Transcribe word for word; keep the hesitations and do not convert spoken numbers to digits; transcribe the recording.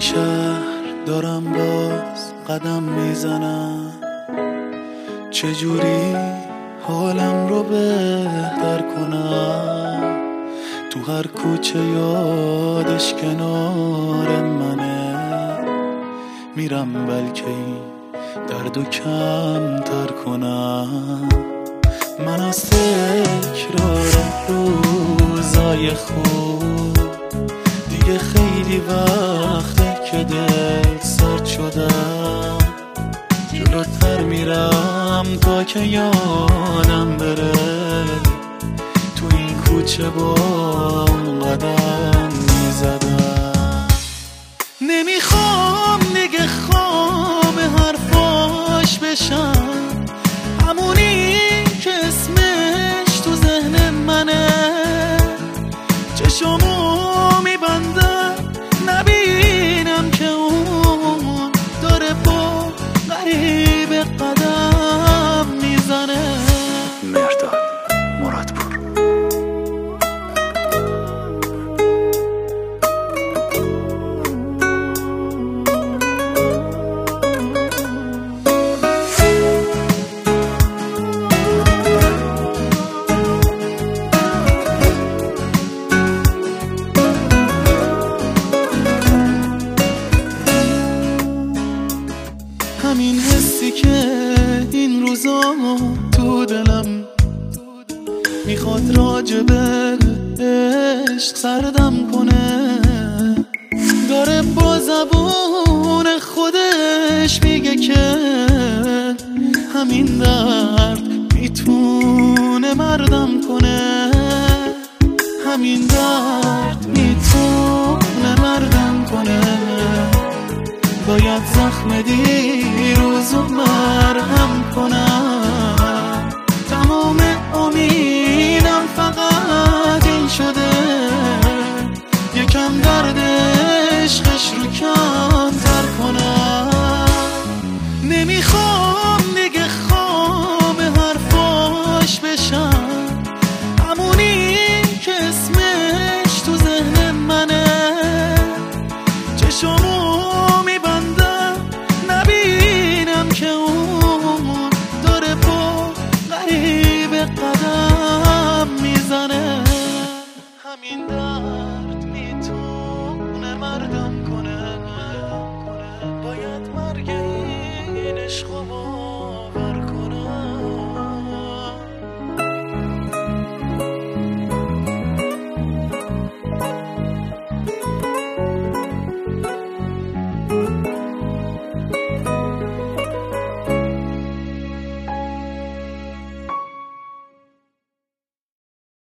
شهر دارم باز قدم میزنم، چجوری حالم رو بهتر کنم. تو هر کوچه یادش کنار منه، میرم بلکه این دردو کم تر کنم. من از تکرار روزای خوب دیگه خیلی وقته که دل سرد شدم. جلوتر میرم تا که یادم بره، تو این کوچه با اون قدم میزدم. نمیخوام دیگه خواب حرفاش بشم، همونی که اسمش تو ذهن منه. چشمو میبندم نبینم که اون داره با غریب قدم میزنه. مرداد مرادپور. همین حسی که این روزا تو دلم میخواد راجبه عشق سردم کنه، داره با زبون خودش میگه که همین درد میتونه مردم کنه. همین درد میتونه مردم کنه، باید زخم دیروزو مرهم کنم. تمام امیدم فقط این شده، یکم درد عشقش رو کم تر کنم. نمیخوام دیگه خواب حرفاش بشم، همونی که اسمش تو ذهن منه. چشمو قدم میزنه. همین درد میتونه مردم کنه، باید مرگ این عشق